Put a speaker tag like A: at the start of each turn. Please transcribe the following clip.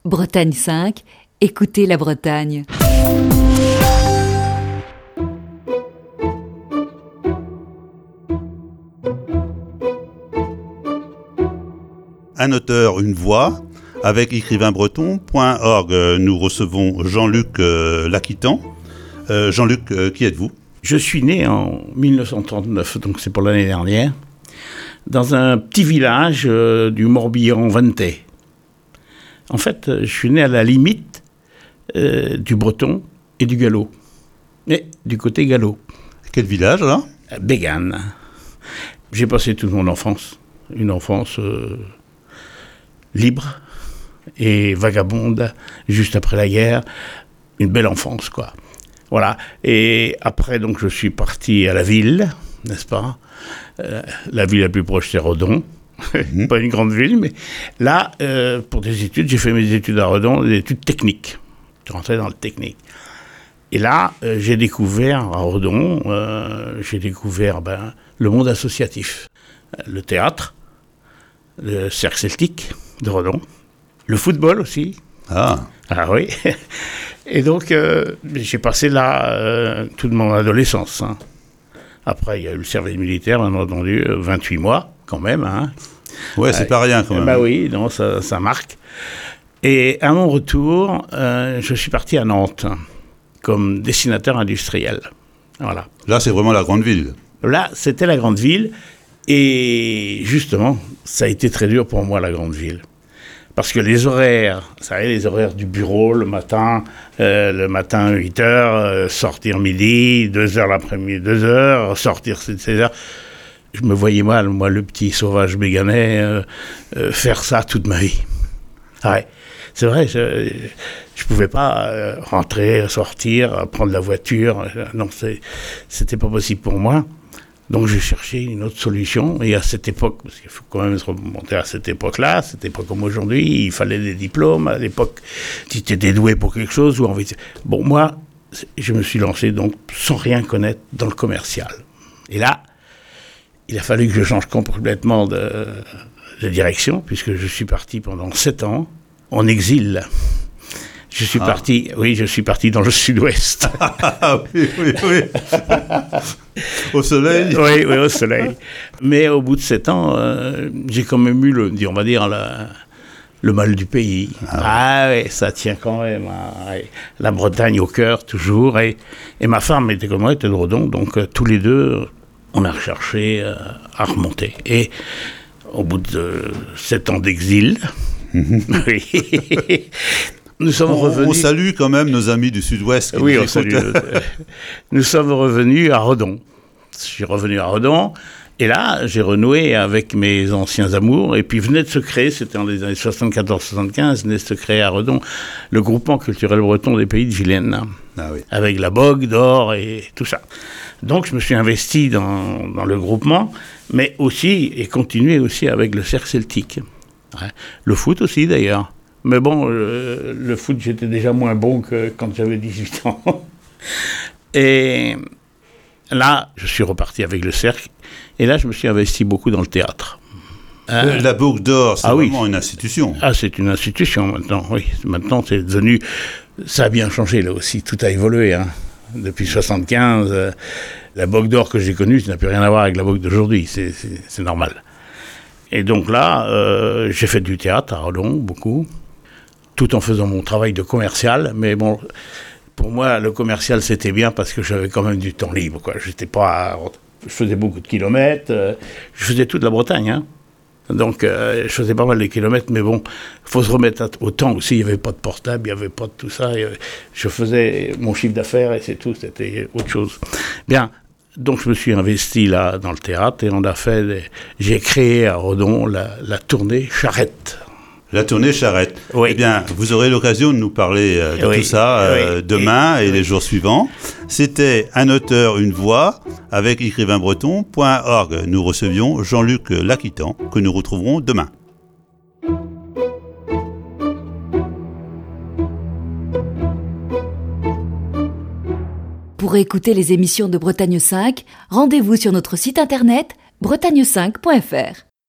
A: Bretagne 5, écoutez la Bretagne.
B: Un auteur, une voix, avec écrivainbreton.org. Nous recevons Jean-Luc L'Aquitan. Jean-Luc, qui êtes-vous ?
C: Je suis né en 1939, donc c'est pour l'année dernière, dans un petit village du Morbihan-Ventais. En fait, je suis né à la limite du breton et du gallo, mais du côté gallo.
B: Quel village, là ?
C: Bégane. J'ai passé toute mon enfance, une enfance libre et vagabonde, juste après la guerre, une belle enfance, quoi. Voilà. Et après, donc, je suis parti à la ville, n'est-ce pas ? La ville la plus proche, c'est Redon. Pas une grande ville, mais là, pour des études, j'ai fait mes études à Redon, des études techniques. Je suis rentré dans le technique. Et là, j'ai découvert à Redon, le monde associatif. Le théâtre, le cercle celtique de Redon, le football aussi. Ah oui. Et donc, j'ai passé là toute mon adolescence. Hein. Après, il y a eu le service militaire, bien entendu, 28 mois, quand même. Hein.
B: Ouais, c'est pas rien, quand même.
C: Bah oui, non, ça marque. Et à mon retour, je suis parti à Nantes, comme dessinateur industriel. Voilà.
B: Là, c'est vraiment la grande ville.
C: Là, c'était la grande ville. Et justement, ça a été très dur pour moi, la grande ville. Parce que les horaires, vous savez, les horaires du bureau, le matin 8h, sortir midi, 2h l'après-midi, 2h, sortir 16h. Je me voyais mal, moi, le petit sauvage béganais, faire ça toute ma vie. Ouais, c'est vrai, je pouvais pas rentrer, sortir, prendre la voiture. Non, c'était pas possible pour moi. Donc j'ai cherché une autre solution, et à cette époque, parce qu'il faut quand même se remonter à cette époque-là, c'était pas comme aujourd'hui, il fallait des diplômes, à l'époque, si tu étais doué pour quelque chose, ou envie. Bon, moi, je me suis lancé donc sans rien connaître dans le commercial. Et là, il a fallu que je change complètement de direction, puisque je suis parti pendant 7 ans en exil. Je suis parti dans le sud-ouest.
B: oui. Au soleil.
C: Oui, au soleil. Mais au bout de 7 ans, j'ai quand même eu le mal du pays. Oui, ça tient quand même. La Bretagne au cœur, toujours. Et ma femme était comme moi, était de Redon, donc tous les deux, on a recherché à remonter. Et au bout de 7 ans d'exil, nous sommes revenus.
B: On salue quand même nos amis du Sud-Ouest.
C: Oui, on salue. Nous sommes revenus à Redon. Je suis revenu à Redon, et là, j'ai renoué avec mes anciens amours, et puis venait de se créer, c'était en les années 74-75, venait de se créer à Redon, le groupement culturel breton des Pays de Vilaine, avec la Bogue d'Or et tout ça. Donc, je me suis investi dans le groupement, mais aussi, et continué aussi avec le cercle celtique. Ouais. Le foot aussi, d'ailleurs. Mais bon, le foot, j'étais déjà moins bon que quand j'avais 18 ans. Et là, je suis reparti avec le cercle. Et là, je me suis investi beaucoup dans le théâtre.
B: La Bogue d'Or, c'est vraiment une institution.
C: Ah, c'est une institution maintenant, oui. Maintenant, c'est devenu... Ça a bien changé, là aussi. Tout a évolué, hein. Depuis 75, la Bogue d'Or que j'ai connue, ça n'a plus rien à voir avec la Bogue d'aujourd'hui. C'est normal. Et donc là, j'ai fait du théâtre à Redon, beaucoup, tout en faisant mon travail de commercial. Mais bon, pour moi, le commercial, c'était bien parce que j'avais quand même du temps libre, quoi. Je faisais beaucoup de kilomètres, je faisais toute la Bretagne, hein. Donc, je faisais pas mal de kilomètres, mais bon, il faut se remettre au temps aussi. Il n'y avait pas de portable, il n'y avait pas de tout ça. Je faisais mon chiffre d'affaires et c'est tout, c'était autre chose. Bien. Donc je me suis investi là dans le théâtre, et j'ai créé à Redon la tournée Charrette.
B: La tournée Charrette.
C: Oui.
B: Eh bien, vous aurez l'occasion de nous parler de tout ça demain et les jours suivants. C'était un auteur, une voix, avec écrivainbreton.org. Nous recevions Jean-Luc L'Aquitan, que nous retrouverons demain.
A: Pour écouter les émissions de Bretagne 5, rendez-vous sur notre site internet bretagne5.fr.